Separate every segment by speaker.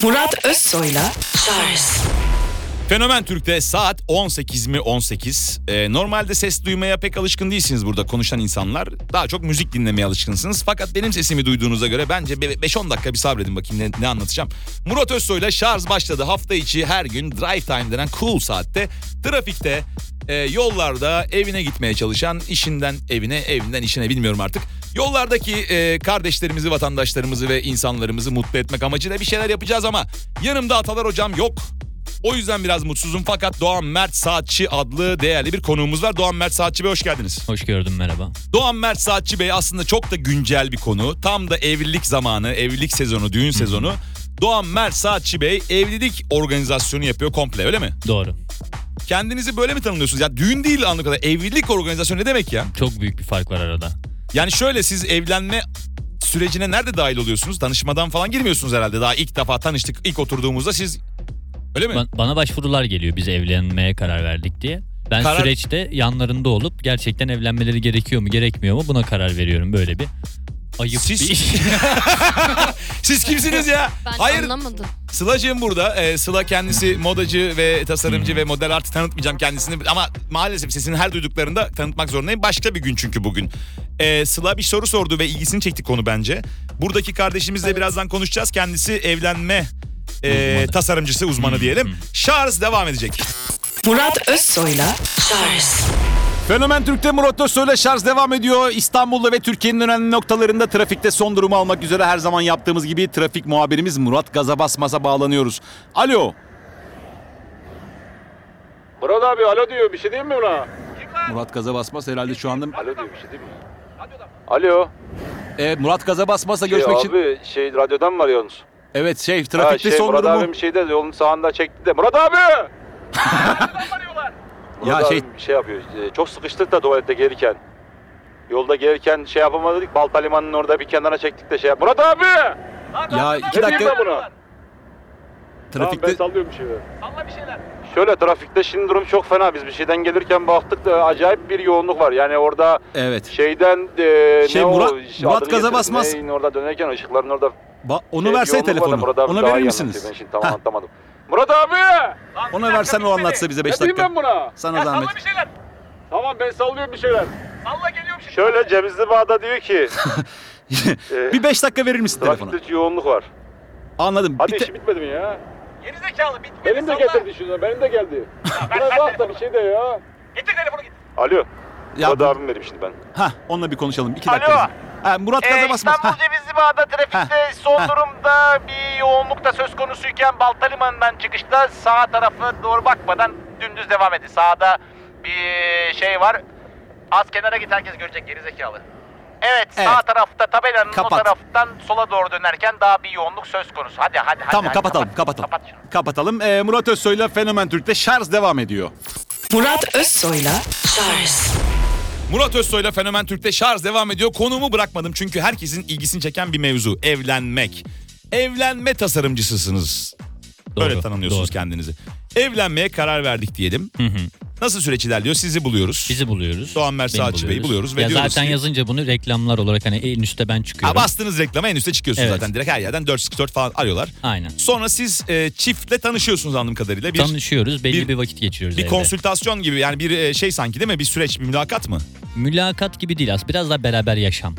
Speaker 1: Murat Özsoy'la Charles.
Speaker 2: Fenomen Türk'te saat 18 mi 18. Normalde ses duymaya pek alışkın değilsiniz burada konuşan insanlar. Daha çok müzik dinlemeye alışkınsınız. Fakat benim sesimi duyduğunuza göre bence 5-10 dakika bir sabredin bakayım ne anlatacağım. Murat Özsoy'la şarj başladı. Hafta içi her gün drive time denen cool saatte trafikte, yollarda evine gitmeye çalışan, işinden evine, evinden işine bilmiyorum artık. Yollardaki kardeşlerimizi, vatandaşlarımızı ve insanlarımızı mutlu etmek amacıyla bir şeyler yapacağız ama yanımda Atalar hocam yok. O yüzden biraz mutsuzum fakat Doğan Mert Saatçi adlı değerli bir konuğumuz var. Doğan Mert Saatçi Bey hoş geldiniz.
Speaker 3: Hoş gördüm, merhaba.
Speaker 2: Doğan Mert Saatçi Bey aslında çok da güncel bir konu. Tam da evlilik zamanı, evlilik sezonu, düğün sezonu. Doğan Mert Saatçi Bey evlilik organizasyonu yapıyor komple, öyle mi?
Speaker 3: Doğru.
Speaker 2: Kendinizi böyle mi tanımlıyorsunuz? Ya düğün değil anladığım kadar. Evlilik organizasyonu ne demek ya?
Speaker 3: Çok büyük bir fark var arada.
Speaker 2: Yani şöyle, siz evlenme sürecine nerede dahil oluyorsunuz? Tanışmadan falan girmiyorsunuz herhalde. Daha ilk defa tanıştık, ilk oturduğumuzda siz... Öyle mi?
Speaker 3: Bana başvurular geliyor, biz evlenmeye karar verdik diye. Ben süreçte yanlarında olup gerçekten evlenmeleri gerekiyor mu gerekmiyor mu buna karar veriyorum. Böyle bir ayıp bir iş.
Speaker 2: Siz kimsiniz ya?
Speaker 4: Ben
Speaker 2: Hayır.
Speaker 4: anlamadım.
Speaker 2: Sıla'cığım burada. Sıla kendisi modacı ve tasarımcı ve model, artık tanıtmayacağım kendisini. Ama maalesef sesini her duyduklarında tanıtmak zorundayım. Başka bir gün çünkü bugün. Sıla bir soru sordu ve ilgisini çekti konu bence. Buradaki kardeşimizle birazdan konuşacağız. Kendisi evlenme tasarımcısı, uzmanı diyelim. Charles devam edecek.
Speaker 1: Murat Özsoy'la Charles.
Speaker 2: Fenomen Türk'te Murat Özsoy'la şarj devam ediyor. İstanbul'da ve Türkiye'nin önemli noktalarında trafikte son durumu almak üzere her zaman yaptığımız gibi trafik muhabirimiz Murat Gaza Basmaz'a bağlanıyoruz. Alo.
Speaker 5: Murat abi alo diyor, bir şey değil mi buna?
Speaker 2: Murat Gaza Basmaz herhalde şu anda.
Speaker 5: Alo diyor, bir şey değil mi? Alo.
Speaker 2: Murat Gaza Basmaz'la görüşmek için.
Speaker 5: Abi radyodan mı arıyorsunuz?
Speaker 2: Evet trafikte son
Speaker 5: Murat
Speaker 2: durumu.
Speaker 5: abim bir şeyde yolun sağında çekti de. Murat abi! Murat abi bir şey yapıyor. Çok sıkıştık da tuvalette gelirken. Yolda gelirken şey yapamadık. Balta Limanı'nın orada bir kenara çektik de şey yap. Murat abi!
Speaker 2: Ya 2
Speaker 5: Ne diyeyim
Speaker 2: dakika
Speaker 5: ben buna? Tamam, ben sallıyorum bir şeyler.
Speaker 4: Salla bir şeyler.
Speaker 5: Şöyle, trafikte şimdi durum çok fena. Biz bir şeyden gelirken baktık da acayip bir yoğunluk var. Yani orada
Speaker 2: evet.
Speaker 5: şeyden
Speaker 2: Murat Gaza Basmaz.
Speaker 5: Orada dönerken ışıkların orada
Speaker 2: onu versene telefonu. Ona verir misiniz?
Speaker 5: Ben şimdi tam anlatamadım. Murat abi!
Speaker 2: Ona versen o anlatsa bize 5
Speaker 5: Ne diyeyim
Speaker 2: dakika.
Speaker 5: ben buna?
Speaker 2: Sana zahmet.
Speaker 4: Salla bir şeyler.
Speaker 5: Tamam, ben sallıyorum bir şeyler.
Speaker 4: Salla, geliyorum şimdi.
Speaker 5: Şöyle, Cevizli Bağ'da diyor ki
Speaker 2: Bir 5 dakika verir misin telefona?
Speaker 5: trafikte yoğunluk var.
Speaker 2: Anladım.
Speaker 5: Hadi işi bitmedi mi ya?
Speaker 4: Gerizekalı, bitmedi.
Speaker 5: Benim de getirdi şunu, benim de geldi. Buna bak da bir şey de ya.
Speaker 4: Getir telefonu, git.
Speaker 5: Alo.
Speaker 2: Ya
Speaker 5: Murat abim benim şimdi ben.
Speaker 2: onunla bir konuşalım. 2
Speaker 4: Alo.
Speaker 2: dakika. Murat Gaza Basmaz.
Speaker 4: İstanbul Cevizli Bağ'da trafikte son durumda bir yoğunluk da söz konusuyken Balta Limanı'ndan çıkışta sağ tarafı doğru bakmadan dümdüz devam edin. Sağda bir şey var. Az kenara git, herkes görecek, gerizekalı. Evet, sağ tarafta tabelanın
Speaker 2: Kapat.
Speaker 4: o taraftan sola doğru dönerken daha bir yoğunluk söz konusu. Hadi.
Speaker 2: Tamam, kapatalım.
Speaker 4: Kapat şunu.
Speaker 2: Kapatalım. Murat Özsoy'la Fenomen Türk'te şarj devam ediyor.
Speaker 1: Murat Özsoy'la Charles.
Speaker 2: Murat Özsoy'la Fenomen Türk'te şarj devam ediyor. Konumu bırakmadım çünkü herkesin ilgisini çeken bir mevzu. Evlenmek. Evlenme tasarımcısısınız. Böyle tanımlıyorsunuz kendinizi. Evlenmeye karar verdik diyelim. Nasıl süreç ilerliyor? Sizi buluyoruz.
Speaker 3: Bizi buluyoruz.
Speaker 2: Doğan Mert Saatçi Bey'i buluyoruz. Ve
Speaker 3: ya
Speaker 2: diyoruz
Speaker 3: zaten
Speaker 2: ki,
Speaker 3: yazınca bunu reklamlar olarak hani en üstte ben çıkıyorum.
Speaker 2: bastınız reklama, en üstte çıkıyorsunuz
Speaker 3: Evet.
Speaker 2: zaten. Direkt her yerden 444 falan arıyorlar.
Speaker 3: Aynen.
Speaker 2: Sonra siz çiftle tanışıyorsunuz anladığım kadarıyla.
Speaker 3: Tanışıyoruz, belli bir vakit geçiriyoruz
Speaker 2: Bir
Speaker 3: evde.
Speaker 2: konsültasyon gibi, yani bir şey sanki değil mi? Bir süreç, bir mülakat mı?
Speaker 3: Mülakat gibi değil aslında, biraz daha beraber yaşam.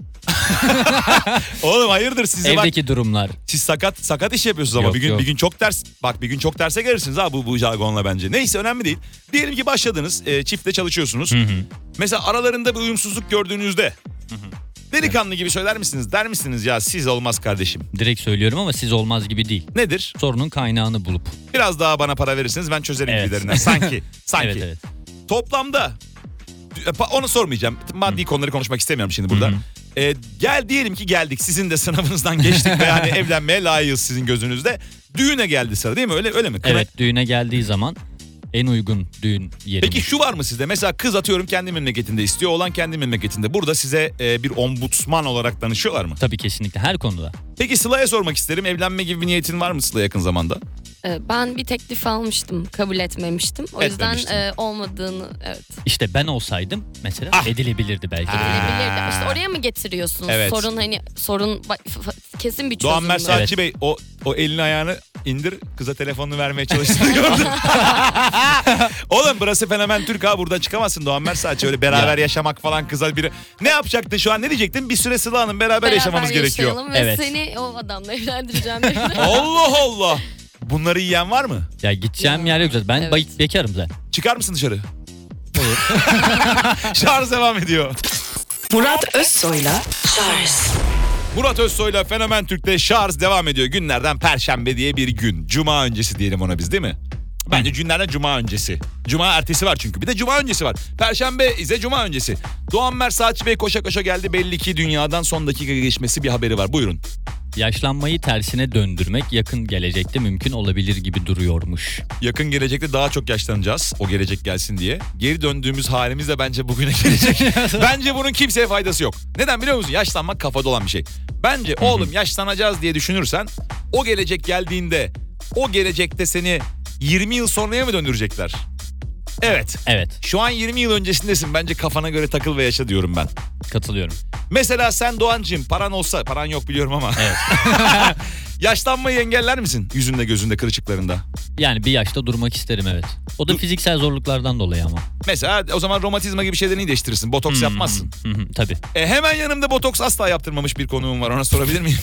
Speaker 2: Oğlum hayırdır sizi bak.
Speaker 3: Evdeki durumlar.
Speaker 2: Siz sakat iş yapıyorsunuz ama
Speaker 3: Yok,
Speaker 2: bir
Speaker 3: yok.
Speaker 2: gün çok ters. Bak, bir gün çok terse gelirsiniz ha bu jargonla bence. Neyse, önemli değil. Diyelim ki başladınız, çiftle çalışıyorsunuz. Mesela aralarında bir uyumsuzluk gördüğünüzde delikanlı gibi söyler misiniz? Der misiniz ya siz olmaz kardeşim?
Speaker 3: Direkt söylüyorum ama siz olmaz gibi değil.
Speaker 2: Nedir?
Speaker 3: Sorunun kaynağını bulup.
Speaker 2: Biraz daha bana para verirseniz ben çözerim
Speaker 3: Evet.
Speaker 2: gibilerinden. Sanki.
Speaker 3: Evet.
Speaker 2: Toplamda onu sormayacağım. Maddi konuları konuşmak istemiyorum şimdi burada. Diyelim ki geldik. Sizin de sınavınızdan geçtik ve yani evlenmeye layığız sizin gözünüzde. Düğüne geldi sıra değil mi? Öyle mi?
Speaker 3: Evet, düğüne geldiği zaman en uygun düğün yeri.
Speaker 2: Peki şu var mı sizde? Mesela kız atıyorum kendi memleketinde istiyor, oğlan kendi memleketinde. Burada size bir ombudsman olarak danışıyorlar mı?
Speaker 3: Tabii, kesinlikle her konuda.
Speaker 2: Peki Sıla'ya sormak isterim. Evlenme gibi bir niyetin var mı Sıla yakın zamanda?
Speaker 6: Ben bir teklif almıştım, kabul etmemiştim. O yüzden
Speaker 2: Etmemiştin.
Speaker 6: olmadığını, evet.
Speaker 3: İşte ben olsaydım mesela edilebilirdi belki de.
Speaker 6: Edilebilirdi. İşte oraya mı getiriyorsunuz?
Speaker 2: Evet.
Speaker 6: Sorun kesin bir çözüm
Speaker 2: Doğan
Speaker 6: mü?
Speaker 2: Mersaatçı Bey o elini ayağını indir, kıza telefonunu vermeye çalıştığını gördüm. Oğlum burası Fenomen Türk ha, buradan çıkamazsın Doğan Mersaatçı. Öyle beraber yaşamak falan, kıza biri. Ne yapacaktın şu an, ne diyecektin? Bir süre Sıla Hanım beraber yaşamamız gerekiyor.
Speaker 6: Ve
Speaker 3: Evet.
Speaker 6: seni o adamla evlendireceğim. dedi.
Speaker 2: Allah Allah. Bunları yiyen var mı?
Speaker 3: Ya gideceğim yer yok zaten. Ben
Speaker 6: Evet.
Speaker 3: bekarım zaten.
Speaker 2: Çıkar mısın dışarı? Şarj devam ediyor.
Speaker 1: Murat Özsoy'la Charles
Speaker 2: Murat Özsoy'la Fenomen Türk'te şarj devam ediyor. Günlerden Perşembe diye bir gün. Cuma öncesi diyelim ona biz, değil mi? Bence günlerden Cuma öncesi. Cuma ertesi var çünkü. Bir de Cuma öncesi var. Perşembe ise Cuma öncesi. Doğan Mersaatçı Bey koşa koşa geldi. Belli ki dünyadan son dakika geçmesi bir haberi var. Buyurun.
Speaker 3: Yaşlanmayı tersine döndürmek yakın gelecekte mümkün olabilir gibi duruyormuş.
Speaker 2: Yakın gelecekte daha çok yaşlanacağız. O gelecek gelsin diye. Geri döndüğümüz halimiz de bence bugüne gelecek. Bence bunun kimseye faydası yok. Neden biliyor musun? Yaşlanmak kafada olan bir şey. Bence oğlum yaşlanacağız diye düşünürsen o gelecek geldiğinde o gelecekte seni 20 yıl sonraya mı döndürecekler? Evet.
Speaker 3: Evet,
Speaker 2: Şu an 20 yıl öncesindesin. Bence kafana göre takıl ve yaşa diyorum ben.
Speaker 3: katılıyorum.
Speaker 2: Mesela sen Doğancığım, paran olsa, paran yok biliyorum ama.
Speaker 3: Evet.
Speaker 2: Yaşlanmayı engeller misin? Yüzünde, gözünde, kırışıklarında.
Speaker 3: Yani bir yaşta durmak isterim, evet. O da fiziksel zorluklardan dolayı ama.
Speaker 2: Mesela o zaman romatizma gibi şeylerini değiştirirsin. Botoks yapmazsın.
Speaker 3: Tabii.
Speaker 2: Hemen yanımda botoks asla yaptırmamış bir konuğum var. Ona sorabilir miyim?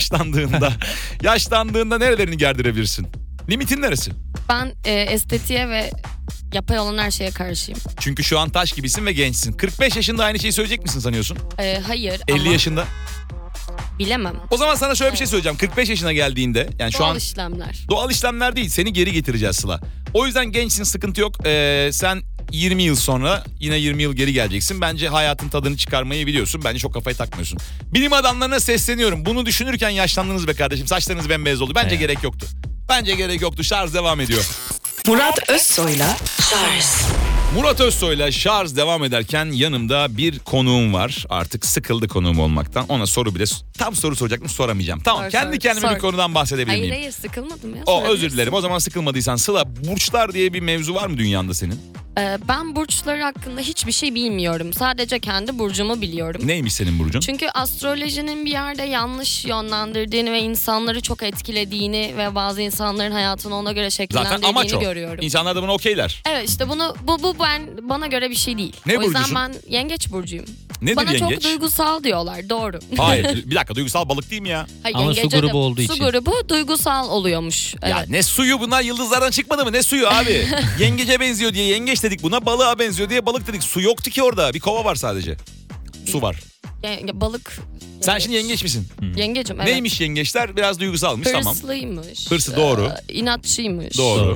Speaker 2: Yaşlandığında nerelerini gerdirebilirsin? Limitin neresi?
Speaker 6: Ben estetiğe ve yapay olan her şeye karşıyım.
Speaker 2: Çünkü şu an taş gibisin ve gençsin. 45 yaşında aynı şeyi söyleyecek misin sanıyorsun?
Speaker 6: Hayır
Speaker 2: 50
Speaker 6: ama
Speaker 2: yaşında.
Speaker 6: bilemem.
Speaker 2: O zaman sana şöyle bir şey söyleyeceğim. 45 yaşına geldiğinde, yani şu
Speaker 6: Doğal
Speaker 2: an
Speaker 6: işlemler.
Speaker 2: doğal işlemler değil, seni geri getireceğiz Sıla. O yüzden gençsin, sıkıntı yok. Sen 20 yıl sonra yine 20 yıl geri geleceksin. Bence hayatın tadını çıkarmayı biliyorsun. Bence çok kafayı takmıyorsun. Bilim adamlarına sesleniyorum. Bunu düşünürken yaşlandınız be kardeşim. Saçlarınız bembeyaz oldu. Bence
Speaker 3: Evet.
Speaker 2: gerek yoktu. Bence gerek yoktu. Şarj devam ediyor.
Speaker 1: Murat Özsoy'la Charles
Speaker 2: Murat Özsoy'la şarj devam ederken yanımda bir konuğum var. Artık sıkıldı konuğum olmaktan. Ona soru bile tam soru soracaktım, soramayacağım. Tamam,
Speaker 6: Sor,
Speaker 2: kendi
Speaker 6: sor,
Speaker 2: kendime
Speaker 6: sor.
Speaker 2: bir konudan bahsedebilir
Speaker 6: Hayır
Speaker 2: miyim?
Speaker 6: hayır sıkılmadım ya.
Speaker 2: O özür
Speaker 6: sorabilirsin.
Speaker 2: dilerim. O zaman sıkılmadıysan Sıla, burçlar diye bir mevzu var mı dünyanda senin?
Speaker 6: Ben burçları hakkında hiçbir şey bilmiyorum. Sadece kendi burcumu biliyorum.
Speaker 2: Neymiş senin burcun?
Speaker 6: Çünkü astrolojinin bir yerde yanlış yönlendirdiğini ve insanları çok etkilediğini ve bazı insanların hayatını ona göre
Speaker 2: Zaten amaç
Speaker 6: şekillendirdiğini
Speaker 2: o.
Speaker 6: görüyorum.
Speaker 2: İnsanlar da buna okeyler.
Speaker 6: Evet işte bu bana göre bir şey değil.
Speaker 2: Ne
Speaker 6: o yüzden
Speaker 2: burcusun?
Speaker 6: ben yengeç burcuyum.
Speaker 2: Nedir
Speaker 6: Bana
Speaker 2: yengeç?
Speaker 6: çok duygusal diyorlar, doğru.
Speaker 2: Hayır, bir dakika, duygusal balık değil mi ya?
Speaker 6: Hayır,
Speaker 3: Ama su
Speaker 6: yengece
Speaker 3: grubu
Speaker 6: de-
Speaker 3: olduğu
Speaker 6: Su
Speaker 3: için.
Speaker 6: grubu duygusal oluyormuş. Evet.
Speaker 2: Ya ne suyu, bunlar yıldızlardan çıkmadı mı? Ne suyu abi? Yengece benziyor diye yengeç dedik buna, balığa benziyor diye balık dedik. Su yoktu ki orada, bir kova var sadece. Su var.
Speaker 6: Balık.
Speaker 2: Sen şimdi yengeç misin?
Speaker 6: Yengecim, evet.
Speaker 2: Neymiş yengeçler? Biraz duygusalmış, tamam.
Speaker 6: Hırslıymış.
Speaker 2: Hırsı, doğru.
Speaker 6: İnatçıymış.
Speaker 2: Doğru.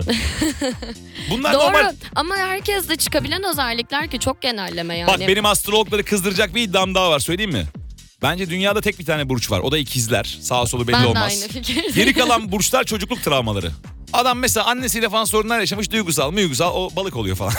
Speaker 2: Bunlar
Speaker 6: Doğru
Speaker 2: normal.
Speaker 6: ama herkes de çıkabilen özellikler ki, çok genelleme yani.
Speaker 2: Bak, benim astrologları kızdıracak bir iddiam daha var, söyleyeyim mi? Bence dünyada tek bir tane burç var. O da ikizler. Sağa solu belli
Speaker 6: ben de
Speaker 2: olmaz.
Speaker 6: aynı fikirdeyim.
Speaker 2: Geri kalan burçlar çocukluk travmaları. Adam mesela annesiyle falan sorunlar yaşamış, duygusal o balık oluyor falan.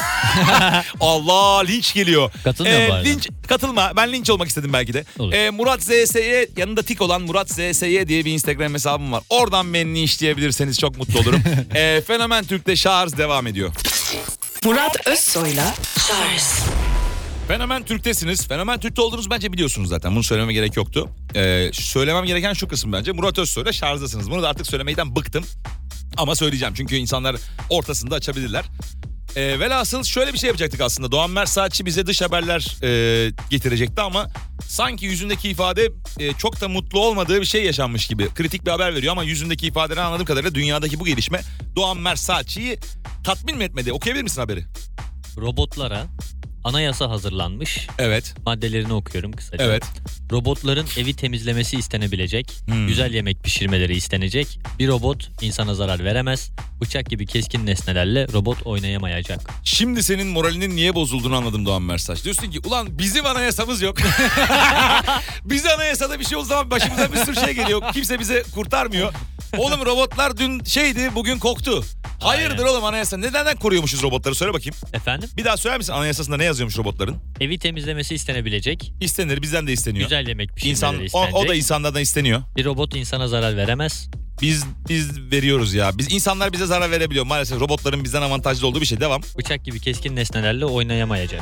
Speaker 2: Allah, linç geliyor.
Speaker 3: Katılmıyor bu arada.
Speaker 2: Linç, katılma, ben linç olmak istedim belki de.
Speaker 3: Olur.
Speaker 2: Murat ZSY, yanında tik olan Murat ZSY diye bir Instagram hesabım var. Oradan beni linçleyebilirseniz çok mutlu olurum. Fenomen Türk'te şarj devam ediyor.
Speaker 1: Murat Özsoy'la Charles
Speaker 2: Fenomen Türk'tesiniz. Fenomen Türk'te olduğunuzu bence biliyorsunuz zaten. Bunu söylememe gerek yoktu. Söylemem gereken şu kısım bence. Murat Özsoy'la şarjdasınız. Bunu da artık söylemekten bıktım. Ama söyleyeceğim çünkü insanlar ortasında açabilirler. Velhasıl şöyle bir şey yapacaktık aslında. Doğan Mersaatçı bize dış haberler getirecekti ama sanki yüzündeki ifade çok da mutlu olmadığı bir şey yaşanmış gibi. Kritik bir haber veriyor ama yüzündeki ifadeden anladığım kadarıyla dünyadaki bu gelişme Doğan Mersaatçı'yı tatmin mi etmedi? Okuyabilir misin haberi?
Speaker 3: Robotlara anayasa hazırlanmış.
Speaker 2: Evet.
Speaker 3: Maddelerini okuyorum kısaca.
Speaker 2: Evet.
Speaker 3: Robotların evi temizlemesi istenebilecek. Güzel yemek pişirmeleri istenecek. Bir robot insana zarar veremez. Bıçak gibi keskin nesnelerle robot oynayamayacak.
Speaker 2: Şimdi senin moralinin niye bozulduğunu anladım Doğan Mersaç. Diyorsun ki ulan bizim anayasamız yok. Bize anayasada bir şey olduğu zaman başımıza bir sürü şey geliyor. Kimse bize kurtarmıyor. Oğlum robotlar dün şeydi, bugün koktu. Hayırdır oğlum anayasa? Neden koruyormuşuz robotları? Söyle bakayım.
Speaker 3: Efendim?
Speaker 2: Bir daha söyler misin, anayasasında ne yazıyormuş robotların?
Speaker 3: Evi temizlemesi istenebilecek.
Speaker 2: İstenir, bizden de isteniyor.
Speaker 3: Güzel yemek pişirmeleri
Speaker 2: İnsan,
Speaker 3: istenecek.
Speaker 2: o da insanlardan isteniyor.
Speaker 3: Bir robot insana zarar veremez.
Speaker 2: Biz veriyoruz ya. İnsanlar bize zarar verebiliyor. Maalesef robotların bizden avantajlı olduğu bir şey. Devam.
Speaker 3: Bıçak gibi keskin nesnelerle oynayamayacak.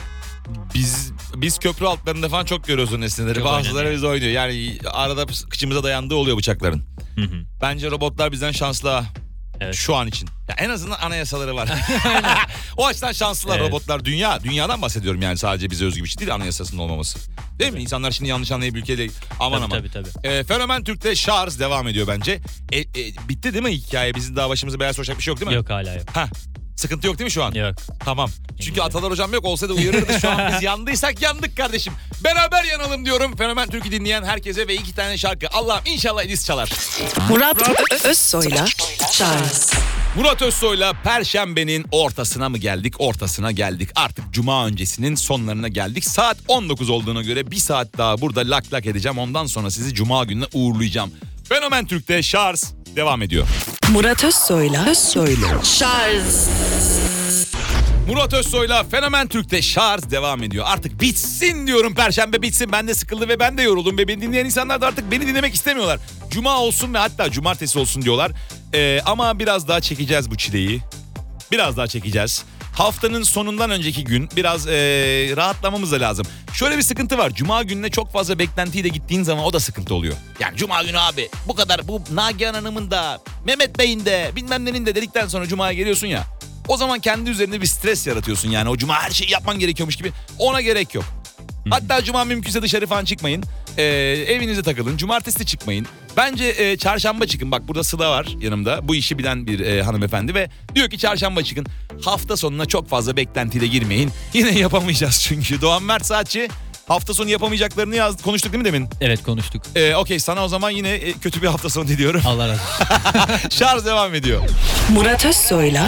Speaker 2: Biz köprü altlarında falan çok görüyoruz o nesneleri.
Speaker 3: Çok
Speaker 2: Bazıları
Speaker 3: oynanıyor.
Speaker 2: biz oynuyor. Yani arada kıçımıza dayandığı oluyor bıçakların. Bence robotlar bizden şanslı ha.
Speaker 3: Evet.
Speaker 2: Şu an için. Ya en azından anayasaları var. O açıdan şanslılar
Speaker 3: Evet.
Speaker 2: robotlar. Dünyadan bahsediyorum yani, sadece bize özgü bir şey değil anayasasının olmaması. Değil mi? İnsanlar şimdi yanlış anlayıp ülkede aman.
Speaker 3: Tabii.
Speaker 2: Fenomen Türk'te şarj devam ediyor bence. Bitti değil mi hikaye? Bizim daha başımıza beyaz soracak bir şey yok değil mi?
Speaker 3: Yok, hala yok.
Speaker 2: Heh. Sıkıntı yok değil mi şu an?
Speaker 3: Yok.
Speaker 2: Tamam. Çünkü Atalar hocam yok olsaydı uyarırdı. Şu an biz yandıysak yandık kardeşim. Beraber yanalım diyorum. Fenomen Türk'ü dinleyen herkese ve 2 tane şarkı. Allah'ım inşallah Edis çalar.
Speaker 1: Murat Özsoy'la Charles
Speaker 2: Murat Özsoy'la Perşembenin ortasına mı geldik? Ortasına geldik. Artık Cuma öncesinin sonlarına geldik. Saat 19 olduğuna göre bir saat daha burada lak lak edeceğim. Ondan sonra sizi Cuma gününe uğurlayacağım. Fenomen Türk'te şarj devam ediyor.
Speaker 1: Murat Özsoy'la Charles
Speaker 2: Murat Özsoy'la Fenomen Türk'te şarj devam ediyor. Artık bitsin diyorum, Perşembe bitsin. Ben de sıkıldım ve ben de yoruldum ve beni dinleyen insanlar da artık beni dinlemek istemiyorlar. Cuma olsun ve hatta cumartesi olsun diyorlar. Ama biraz daha çekeceğiz bu çileyi. Biraz daha çekeceğiz. Haftanın sonundan önceki gün biraz rahatlamamız da lazım. Şöyle bir sıkıntı var. Cuma gününe çok fazla beklentiyle gittiğin zaman o da sıkıntı oluyor. Yani Cuma günü abi bu kadar, bu Nagihan Hanım'ın da Mehmet Bey'in de bilmem nenin de dedikten sonra Cuma'ya geliyorsun ya. O zaman kendi üzerinde bir stres yaratıyorsun yani. O Cuma her şeyi yapman gerekiyormuş gibi. Ona gerek yok. Hatta Cuma mümkünse dışarı falan çıkmayın. Evinize takılın. Cumartesi de çıkmayın. Bence çarşamba çıkın. Bak burada Sıla var yanımda. Bu işi bilen bir hanımefendi ve diyor ki çarşamba çıkın. Hafta sonuna çok fazla beklentiyle girmeyin. Yine yapamayacağız çünkü. Doğan Mert Saatçi hafta sonu yapamayacaklarını konuştuk değil mi demin?
Speaker 3: Evet, konuştuk.
Speaker 2: Okey, sana o zaman yine kötü bir hafta sonu diliyorum.
Speaker 3: Allah razı olsun.
Speaker 2: Şarj devam ediyor.
Speaker 1: Murat Özsoy'la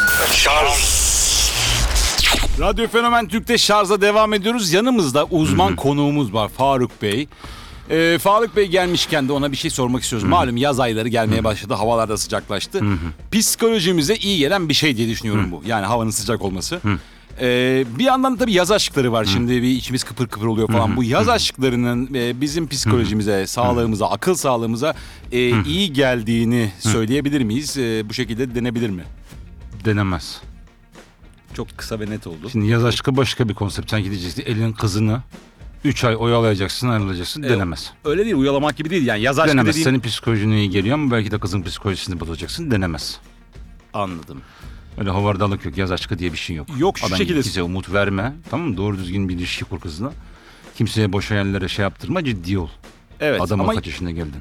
Speaker 7: Radyo Fenomen Türk'te şarja devam ediyoruz. Yanımızda uzman konuğumuz var, Faruk Bey. Faruk Bey gelmişken de ona bir şey sormak istiyoruz. Malum yaz ayları gelmeye başladı, havalar da sıcaklaştı. Psikolojimize iyi gelen bir şey diye düşünüyorum bu. Yani havanın sıcak olması. Bir yandan tabii yaz aşkları var. Şimdi bir içimiz kıpır kıpır oluyor falan. Bu yaz aşklarının bizim psikolojimize, sağlığımıza, akıl sağlığımıza iyi geldiğini söyleyebilir miyiz? Bu şekilde denebilir mi?
Speaker 8: Denemez.
Speaker 7: Çok kısa ve net oldu.
Speaker 8: Şimdi yaz aşkı başka bir konsept. Sen gideceksin elin kızını 3 ay oyalayacaksın, ayrılacaksın. Denemez.
Speaker 7: Öyle değil, uyalamak gibi değil. Yani yaz aşkı
Speaker 8: Denemez.
Speaker 7: dediğim...
Speaker 8: Senin psikolojine iyi geliyor ama belki de kızın psikolojisini bozacaksın. Denemez.
Speaker 7: Anladım.
Speaker 8: Öyle havardalık yok. Yaz aşkı diye bir şey yok.
Speaker 7: Yok, şu
Speaker 8: Adam
Speaker 7: şekilde...
Speaker 8: kimseye umut verme. Tamam mı? Doğru düzgün bir ilişki kur kızına. Kimseye boş hayallere şey yaptırma. Ciddi ol.
Speaker 7: Evet
Speaker 8: Adam
Speaker 7: ama...
Speaker 8: kaç yaşında geldin?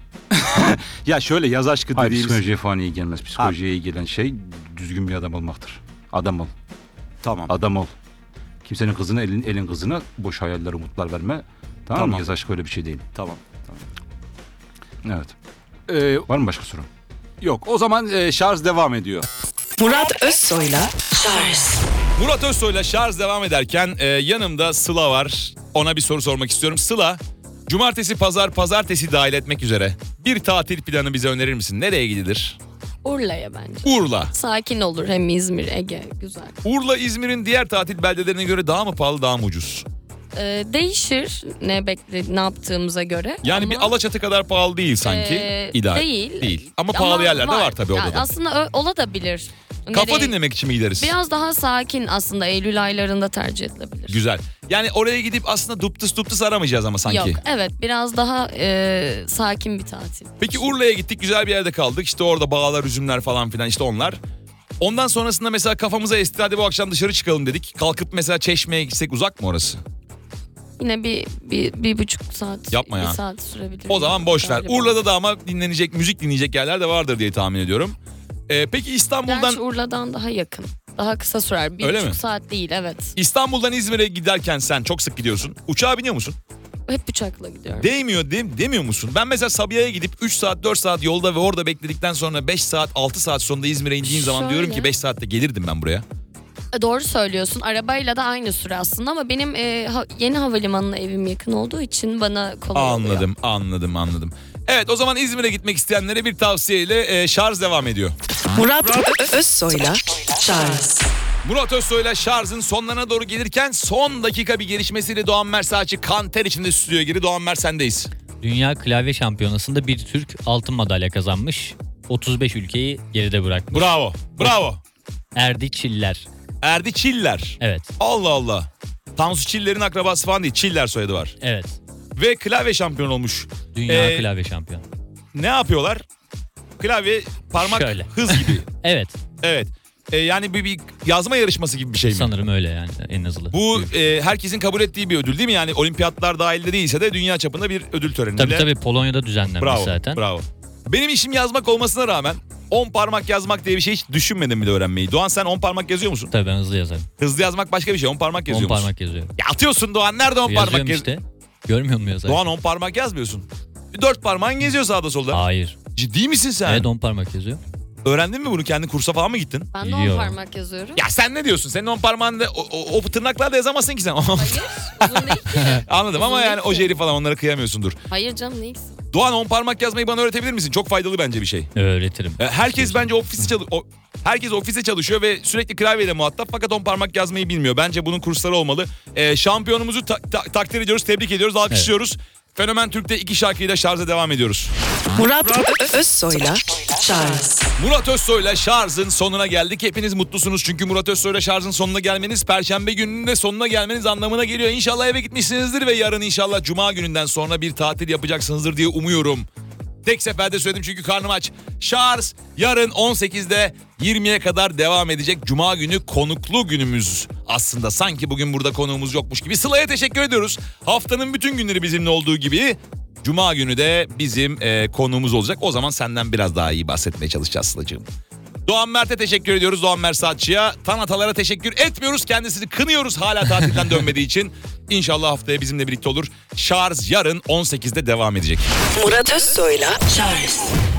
Speaker 7: Ya şöyle yaz aşkı
Speaker 8: Hayır,
Speaker 7: dediğimiz...
Speaker 8: psikolojiye falan iyi gelmez. Psikolojiye iyi gelen şey düzgün bir adam olmaktır. Adam ol.
Speaker 7: Tamam.
Speaker 8: Adam ol. Kimsenin kızına, elin kızına boş hayaller, umutlar verme. Tamam mı? Yaz aşkı öyle bir şey değil.
Speaker 7: Tamam.
Speaker 8: Evet.
Speaker 7: Ee,
Speaker 8: Var mı başka sorun?
Speaker 7: yok. O zaman şarj devam ediyor.
Speaker 1: Murat Özsoy'la Charles
Speaker 2: Murat Özsoy'la şarj devam ederken yanımda Sıla var. Ona bir soru sormak istiyorum. Sıla, cumartesi, pazartesi dahil etmek üzere bir tatil planı bize önerir misin? Nereye gidilir?
Speaker 6: Urla'ya bence.
Speaker 2: Urla.
Speaker 6: Sakin olur, hem İzmir, Ege güzel.
Speaker 2: Urla, İzmir'in diğer tatil beldelerine göre daha mı pahalı, daha mı ucuz?
Speaker 6: Değişir ne yaptığımıza göre.
Speaker 2: Yani
Speaker 6: ama,
Speaker 2: bir Alaçatı kadar pahalı değil sanki. İdeal.
Speaker 6: Değil.
Speaker 2: Ama pahalı yerler de var tabii
Speaker 6: yani
Speaker 2: orada da.
Speaker 6: aslında olabilir.
Speaker 2: Kafa dinlemek için mi gideriz?
Speaker 6: Biraz daha sakin aslında, Eylül aylarında tercih edilebilir.
Speaker 2: Güzel. Yani oraya gidip aslında duptus aramayacağız ama sanki.
Speaker 6: Yok, evet, biraz daha sakin bir tatil.
Speaker 2: Peki Urla'ya gittik, güzel bir yerde kaldık. İşte orada bağlar, üzümler falan filan, işte onlar. Ondan sonrasında mesela kafamıza esti, hadi bu akşam dışarı çıkalım dedik. Kalkıp mesela Çeşme'ye gitsek, uzak mı orası?
Speaker 6: Yine bir buçuk saat,
Speaker 2: Yapma ya.
Speaker 6: bir saat sürebilir.
Speaker 2: O zaman boş ver.
Speaker 6: Galiba.
Speaker 2: Urla'da da ama müzik dinleyecek yerler de vardır diye tahmin ediyorum. Peki İstanbul'dan...
Speaker 6: Gerçi Urla'dan daha yakın. Daha kısa sürer.
Speaker 2: Öyle mi?
Speaker 6: 1,5 saat değil, evet.
Speaker 2: İstanbul'dan İzmir'e giderken sen çok sık gidiyorsun. Uçağa biniyor musun?
Speaker 6: Hep uçakla gidiyorum.
Speaker 2: Demiyor musun? Ben mesela Sabiha'ya gidip 3 saat 4 saat yolda ve orada bekledikten sonra 5 saat 6 saat sonunda İzmir'e indiğin zaman
Speaker 6: Şöyle.
Speaker 2: diyorum ki 5 saatte gelirdim ben buraya.
Speaker 6: Doğru söylüyorsun. Arabayla da aynı süre aslında ama benim yeni havalimanına evim yakın olduğu için bana kolay oluyor.
Speaker 2: Anladım. Evet, o zaman İzmir'e gitmek isteyenlere bir tavsiyeyle şarj devam ediyor.
Speaker 1: Murat Özsoy'la Charles
Speaker 2: Murat Özsoy'la şarjın sonlarına doğru gelirken son dakika bir gelişmesiyle Doğan Mer Saatçi kanter içinde stüdyoya girdi. Doğan Mer, sendeyiz.
Speaker 3: Dünya Klavye Şampiyonası'nda bir Türk altın madalya kazanmış. 35 ülkeyi geride bırakmış.
Speaker 2: Bravo. Bravo.
Speaker 3: Erdi Çiller.
Speaker 2: Erdi Çiller.
Speaker 3: Evet.
Speaker 2: Allah Allah. Tansu Çiller'in akrabası falan değil. Çiller soyadı var.
Speaker 3: Evet.
Speaker 2: Ve klavye şampiyon olmuş.
Speaker 3: Dünya Klavye Şampiyonu.
Speaker 2: Ne yapıyorlar? Klavye parmak
Speaker 3: Şöyle.
Speaker 2: hız gibi.
Speaker 3: Evet.
Speaker 2: Evet. Yani bir yazma yarışması gibi bir şey mi?
Speaker 3: Sanırım öyle yani en azından.
Speaker 2: Bu herkesin kabul ettiği bir ödül değil mi? Yani olimpiyatlar dahilde değilse de dünya çapında bir ödül töreniyle.
Speaker 3: Tabii Polonya'da düzenlenmiş
Speaker 2: Bravo,
Speaker 3: zaten.
Speaker 2: bravo. Benim işim yazmak olmasına rağmen 10 parmak yazmak diye bir şey hiç düşünmedim bile öğrenmeyi. Doğan sen 10 parmak yazıyor musun?
Speaker 3: Tabii ben hızlı yazarım.
Speaker 2: Hızlı yazmak başka bir şey. 10 parmak
Speaker 3: 10
Speaker 2: yazıyor musun?
Speaker 3: parmak yazıyorum.
Speaker 2: Ya atıyorsun Doğan. Nerede 10 parmak
Speaker 3: Yazıyorum işte. Görmüyor musun yazarken?
Speaker 2: Doğan 10 parmak yazmıyorsun. 4 parmağın geziyor sağda solda.
Speaker 3: Hayır.
Speaker 2: Ciddi misin sen?
Speaker 3: Evet 10 parmak yazıyor.
Speaker 2: Öğrendin mi bunu? Kendi kursa falan mı gittin?
Speaker 6: Ben de 10
Speaker 3: Biliyorum.
Speaker 6: parmak yazıyorum.
Speaker 2: Ya sen ne diyorsun? Senin 10 parmağında o tırnaklarla yazamazsın ki sen.
Speaker 6: Hayır, uzun değil ki.
Speaker 2: Anladım ama
Speaker 6: Uzun
Speaker 2: yani
Speaker 6: değil
Speaker 2: o
Speaker 6: ki.
Speaker 2: jeri falan onlara kıyamıyorsundur.
Speaker 6: Hayır canım, ne ikisi?
Speaker 2: Doğan 10 parmak yazmayı bana öğretebilir misin? Çok faydalı bence bir şey.
Speaker 3: Öğretirim.
Speaker 2: Herkes bence herkes ofiste çalışıyor ve sürekli klavyeyle muhatap fakat 10 parmak yazmayı bilmiyor. Bence bunun kursları olmalı. Şampiyonumuzu takdir ediyoruz, tebrik ediyoruz, alkışlıyoruz. Fenomen Türk'te 2 şarkıyla şarja devam ediyoruz.
Speaker 1: Murat Özsoy'la Charles.
Speaker 2: Murat Özsoy'la şarjın sonuna geldik. Hepiniz mutlusunuz çünkü Murat Özsoy'la şarjın sonuna gelmeniz Perşembe gününün de sonuna gelmeniz anlamına geliyor. İnşallah eve gitmişsinizdir ve yarın inşallah Cuma gününden sonra bir tatil yapacaksınızdır diye umuyorum. Tek seferde söyledim çünkü karnım aç. Şarj yarın 18'de 20'ye kadar devam edecek. Cuma günü konuklu günümüz aslında. Sanki bugün burada konuğumuz yokmuş gibi. Sıla'ya teşekkür ediyoruz. Haftanın bütün günleri bizimle olduğu gibi Cuma günü de bizim konuğumuz olacak. O zaman senden biraz daha iyi bahsetmeye çalışacağız Sıla'cığım. Doğan Mert'e teşekkür ediyoruz. Doğan Mert Saatçı'ya. Tanatalara teşekkür etmiyoruz. Kendisini kınıyoruz hala tatilden dönmediği için. İnşallah haftaya bizimle birlikte olur. Şarj yarın 18'de devam edecek.
Speaker 1: Murat Özsoy'la Charles.